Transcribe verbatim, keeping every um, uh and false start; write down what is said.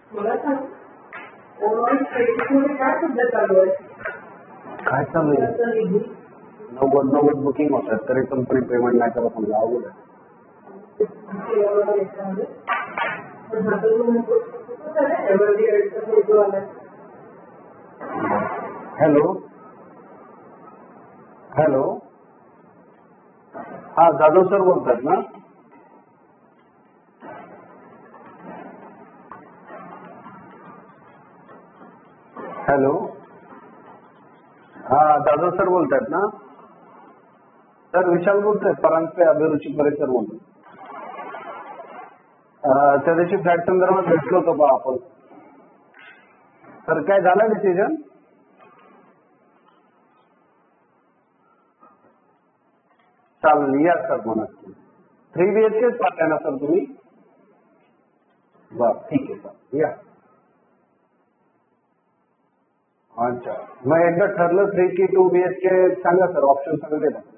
मला सांग काय सध्या चालू आहे? काय चालू आहे? नव्वद नव्वद बुकिंग होतात तरी कंपनी पेमेंट नाही करत म्हणजे अवघड आहे. हॅलो हॅलो हा जाधव सर बोलतात ना? हॅलो हा जाधव सर बोलतात ना? सर विशाल बोलतोय परांजपे अभिरुची परिसर म्हणून. त्या दिवशी फ्लॅट संदर्भात भेटलो होतो बा आपण. सर काय झालं डिसिजन? चालेल या सर म्हणा. थ्री बी एच केच पाहताय ना सर तुम्ही? बर ठीक आहे सर या. अच्छा मग एकदा ठरलं थ्री की टू बी एच के सांगा सर ऑप्शन सगळे देतात.